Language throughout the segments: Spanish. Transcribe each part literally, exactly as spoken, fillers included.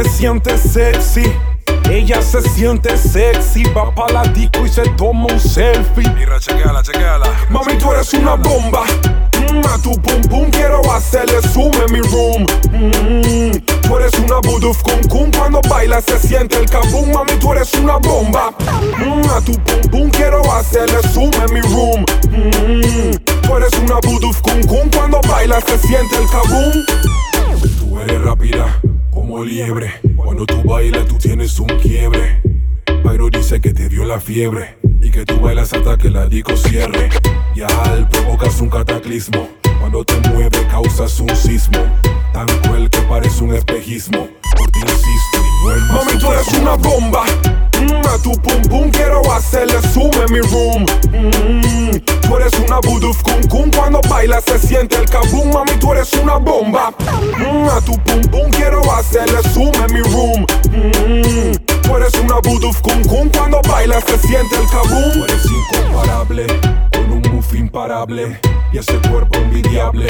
se siente sexy. Ella se siente sexy, va pa' la disco y se toma un selfie. Mira, chequeala, chequeala. Mami, tú eres una bomba. Mm, a tu pum pum quiero hacerle zoom en mi room. Mm, tú eres una voodoo cum cum. Cuando bailas se siente el kaboom. Mami, tú eres una bomba. Mm, a tu pum pum quiero hacerle zoom en mi room. Mm, tú eres una voodoo cum cum. Cuando bailas se siente el kaboom. Tú eres rápida como liebre. Cuando tú bailas tú tienes un quiebre. Pero dice que te dio la fiebre y que tú bailas hasta que la disco cierre. Y al provocas un cataclismo. Cuando te mueves causas un sismo tan cruel que parece un espejismo. Por ti insisto y no es más. Mami, tú eres una bomba. Mm, a tu pum pum quiero hacerle zoom en mi room. Mm, tú eres una voodoo cum cum. Cuando bailas se siente el kaboom. Mami, tú eres una bomba. Mm, a tu pum pum quiero hacerle zoom en mi room. Mm, tú eres una voodoo cum cum. Cuando bailas se siente el kaboom. Tú eres incomparable, con un move imparable y ese cuerpo envidiable.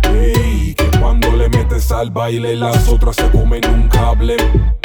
Y que cuando le metes al baile las otras se comen un cable.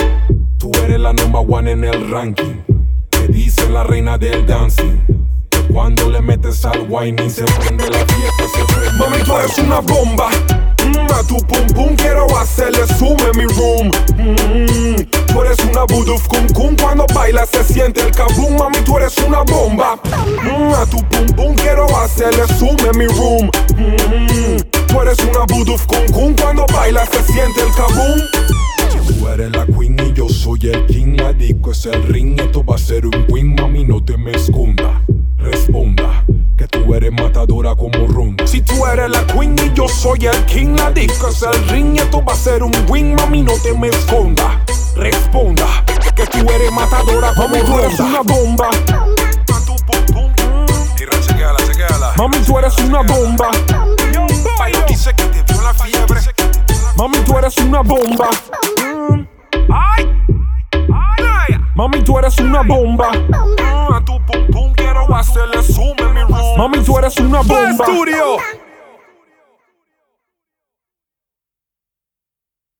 Tú eres la number one en el ranking, te dicen la reina del dancing. Que cuando le metes al whining se prende la fiesta, se prende. Mami, tú eres una bomba. Mm, a tu pum pum quiero hacerle zoom en mi room. Mm, tú eres una voodoo cum cum. Cuando bailas se siente el kaboom. Mami, tú eres una bomba. Mm, a tu pum pum quiero hacerle zoom en mi room. Mm, tú eres una voodoo cum cum. Cuando bailas se siente el kaboom. Tú eres la queen y yo soy el king. La disco es el ring, esto va a ser un win. Mami, no te me esconda, responda que tú eres matadora como ronda. Si tú eres la queen y yo soy el king, la disco es el ring y esto va a ser un win. Mami, no te me esconda, responda que tú eres matadora como ronda. Mami, tú eres una bomba. A tu pum pum. Mira, chequeala, chequeala. Mami, tú eres una bomba. Pero dice que te dio la fiebre. Mami, tú eres una bomba. Ay, ay, Mami, tú eres una bomba. a tu pum pum quiero hacerle zoom en mi room. Mami, tú eres una bomba. Studio.